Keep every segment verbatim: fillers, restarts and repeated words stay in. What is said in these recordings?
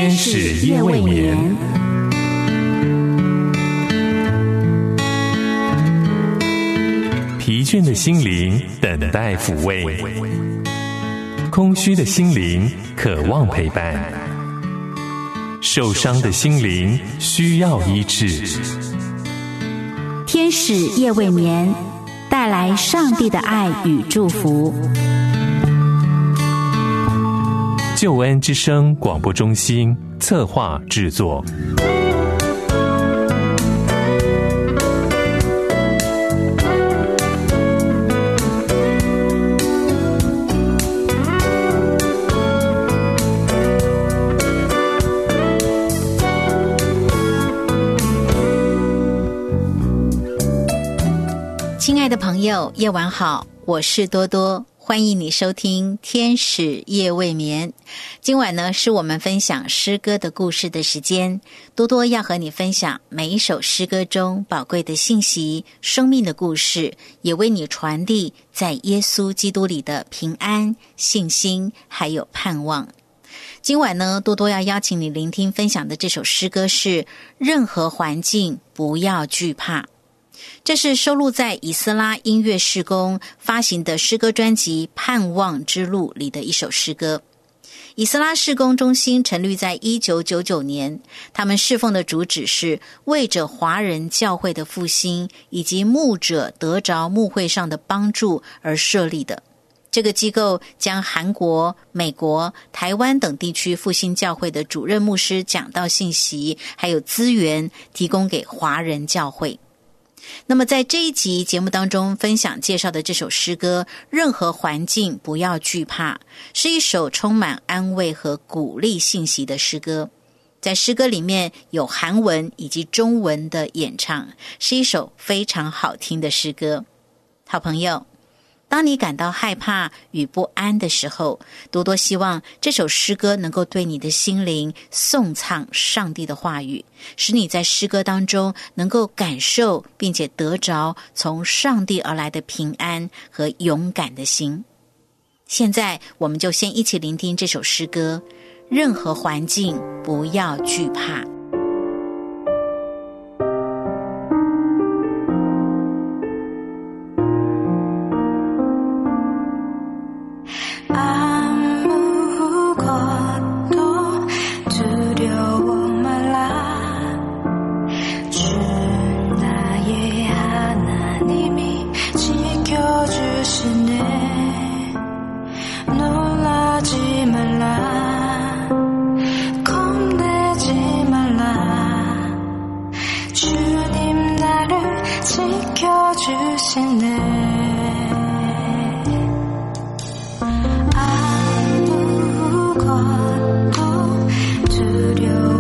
天使夜未眠。疲倦的心灵等待抚慰，空虚的心灵渴望陪伴，受伤的心灵需要医治。 天使夜未眠，带来上帝的爱与祝福。 救恩之声广播中心策划制作。 亲爱的朋友，夜晚好，我是多多，欢迎你收听天使夜未眠。今晚呢，是我们分享诗歌的故事的时间。多多要和你分享每一首诗歌中宝贵的信息、生命的故事，也为你传递在耶稣基督里的平安、信心还有盼望。今晚呢，多多要邀请你聆听分享的这首诗歌是任何环境不要惧怕。这是收录在以斯拉音乐事工发行的诗歌专辑《盼望之路》里的一首诗歌。以斯拉事工中心成立在一九九九年，他们侍奉的主旨是为着华人教会的复兴以及牧者得着牧会上的帮助而设立的。这个机构将韩国、美国、台湾等地区复兴教会的主任牧师讲道信息还有资源提供给华人教会。那么在这一集节目当中分享介绍的这首诗歌，任何环境不要惧怕，是一首充满安慰和鼓励信息的诗歌。在诗歌里面有韩文以及中文的演唱，是一首非常好听的诗歌。好朋友，当你感到害怕与不安的时候，多多希望这首诗歌能够对你的心灵颂唱上帝的话语，使你在诗歌当中能够感受并且得着从上帝而来的平安和勇敢的心。现在我们就先一起聆听这首诗歌，任何环境不要惧怕。 아무것도 두려워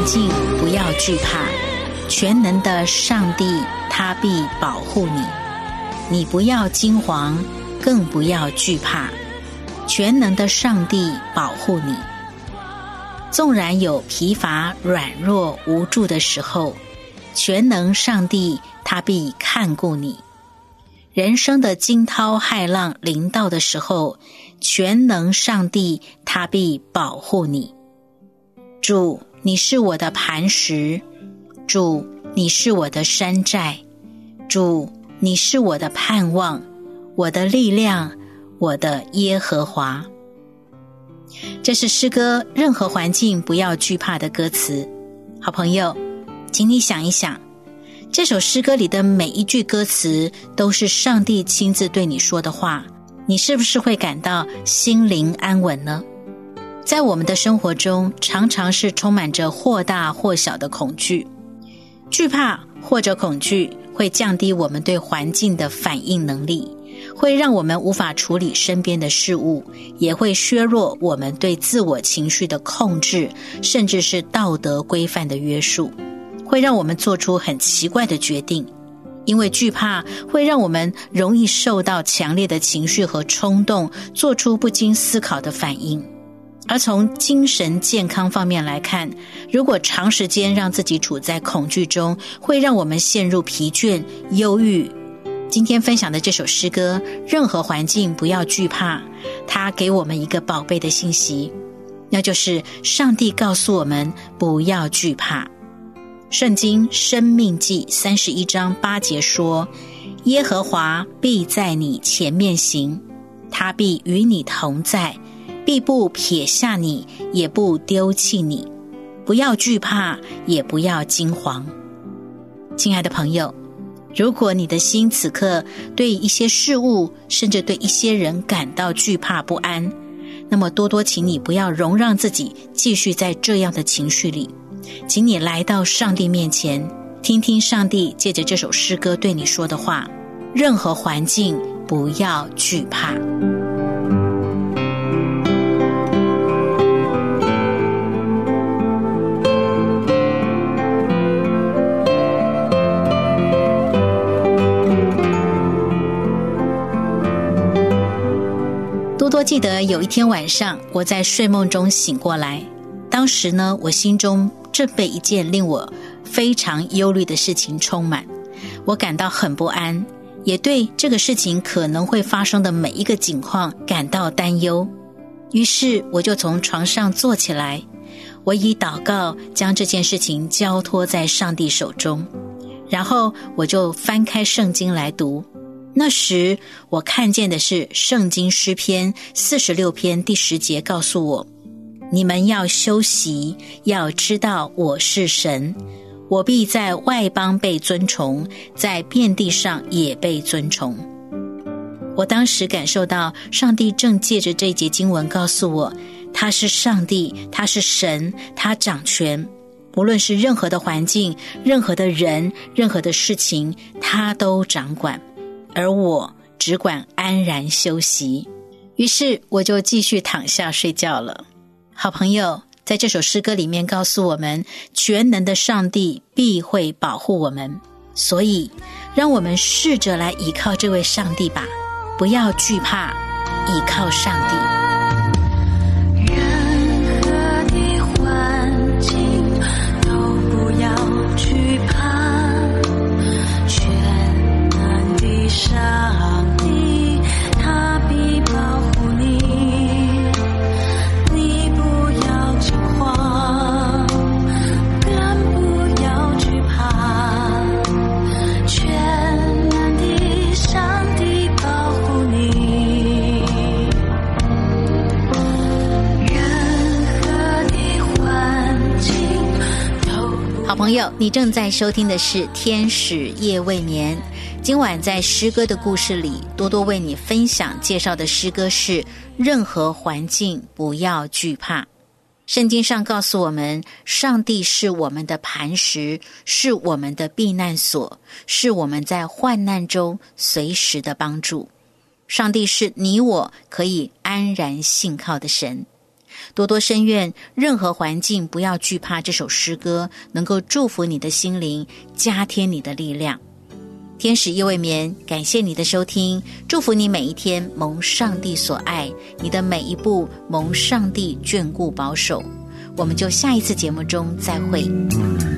境不要惧怕，全能的上帝他必保护你。你不要惊惶，更不要惧怕，全能的上帝保护你。纵然有疲乏、软弱、无助的时候，全能上帝他必看顾你。人生的惊涛骇浪临到的时候，全能上帝他必保护你。主，你是我的磐石，主，你是我的山寨，主，你是我的盼望，我的力量，我的耶和华。这是诗歌任何环境不要惧怕的歌词。好朋友，请你想一想，这首诗歌里的每一句歌词都是上帝亲自对你说的话，你是不是会感到心灵安稳呢？在我们的生活中，常常是充满着或大或小的恐惧。惧怕或者恐惧会降低我们对环境的反应能力，会让我们无法处理身边的事物，也会削弱我们对自我情绪的控制，甚至是道德规范的约束，会让我们做出很奇怪的决定。因为惧怕会让我们容易受到强烈的情绪和冲动，做出不经思考的反应。而从精神健康方面来看，如果长时间让自己处在恐惧中，会让我们陷入疲倦、忧郁。今天分享的这首诗歌，任何环境不要惧怕，它给我们一个宝贝的信息，那就是上帝告诉我们不要惧怕。圣经申命记三十一章八节说，耶和华必在你前面行，他必与你同在，必不撇下你，也不丢弃你。不要惧怕，也不要惊惶。亲爱的朋友，如果你的心此刻对一些事物，甚至对一些人感到惧怕不安，那么多多请你不要容让自己继续在这样的情绪里，请你来到上帝面前，听听上帝借着这首诗歌对你说的话，任何环境不要惧怕。多多记得有一天晚上，我在睡梦中醒过来，当时呢，我心中正被一件令我非常忧虑的事情充满，我感到很不安，也对这个事情可能会发生的每一个情况感到担忧。于是我就从床上坐起来，我以祷告将这件事情交托在上帝手中，然后我就翻开圣经来读。那时我看见的是圣经诗篇四十六篇第十节告诉我，你们要休息，要知道我是神，我必在外邦被尊崇，在遍地上也被尊崇。我当时感受到上帝正借着这节经文告诉我，他是上帝，他是神，他掌权，无论是任何的环境，任何的人，任何的事情，他都掌管，而我只管安然休息。于是我就继续躺下睡觉了。好朋友，在这首诗歌里面告诉我们，全能的上帝必会保护我们，所以让我们试着来依靠这位上帝吧，不要惧怕，依靠上帝。 任何的环境都不要惧怕，全能的上帝他必保护你，你不要惊慌，更不要惧怕，全能的上帝保护你。任何的环境都好朋友，你正在收听的是天使夜未眠。今晚在诗歌的故事里，多多为你分享介绍的诗歌是任何环境不要惧怕。圣经上告诉我们，上帝是我们的磐石，是我们的避难所，是我们在患难中随时的帮助。上帝是你我可以安然信靠的神。 多多深愿任何环境不要惧怕，这首诗歌能够祝福你的心灵，加添你的力量。天使夜未眠，感谢你的收听，祝福你每一天蒙上帝所爱，你的每一步蒙上帝眷顾保守。我们就下一次节目中再会。